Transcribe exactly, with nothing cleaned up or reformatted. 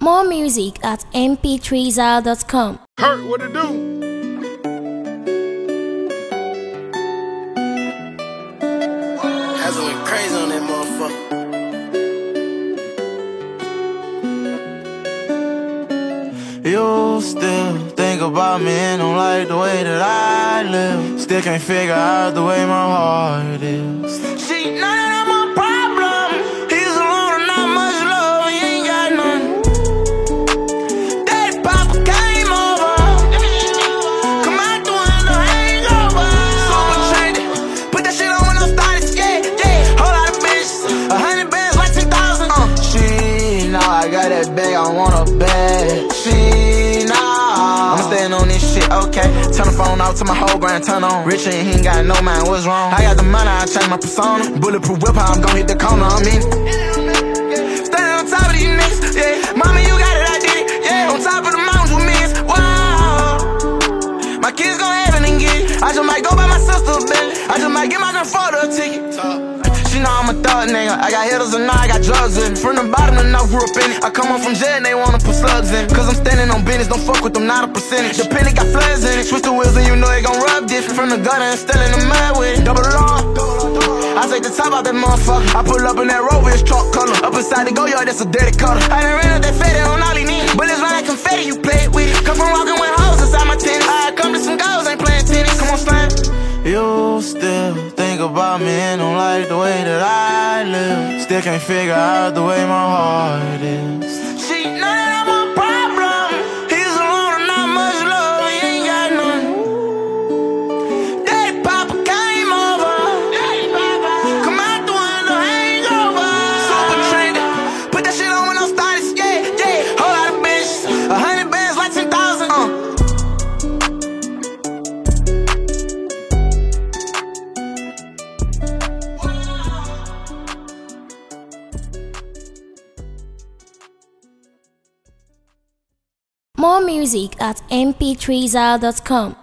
More music at m p three zal dot com. Hurt, what it do? Hazard went crazy on that motherfucker. You still think about me and don't like the way that I live. Still can't figure out the way my heart is. See, none of that my problem. He's alone and not much love, he ain't got none. Daddy Papa came over, come out the window, hangover. Super trendy, put that shit on when I started scared, yeah. Whole lot of bitches, a hundred bands like ten thousand. Uh. She, now I got that bag, I want a bag. She, I'ma stand on this shit, okay. Turn the phone off to my whole brand turn on. Rich and he ain't got no mind, what's wrong? I got the money, I change my persona. Bulletproof whip, I'm gon' hit the corner, I'm in it. Standing on top of these niggas, yeah. Mama, you got it, I did it, yeah. On top of the mountains with millions, wow. My kids gon' heaven and get it. I just might go buy my sister a Bentley. I just might get my grandfather a ticket. She know I'm a thug nigga. I got hitters and now I got drugs in. From the bottom and I grew up in it. I come home from jail and they wanna put slugs in. Cause I'm standing on business, don't fuck with them, not a percentage. The penny got flares in it. Switch the wheels and you know it gon' rub different. From the gutter and still in the mud with it. Double R. I take the top out that motherfucker. I pull up in that Rover, it's chalk color. Up inside the go yard, that's a dirty cutter. I done ran up that fatty on all he need. Bullets run like confetti, you play it with it. Come from walking with hoes inside my tennis. I come to some goals, ain't playing tennis. Come on, slime. You still think about me and don't like the way that I live. Still can't figure out the way my heart is. See, none of that my problem. He's alone and not much love, he ain't got none. Daddy Papa came over, come out the window, hangover. Super trendy, put that shit on when I started scared, yeah. Whole lot of bitches, a hundred bands like ten thousand. Uh. More music at m p three zal dot com.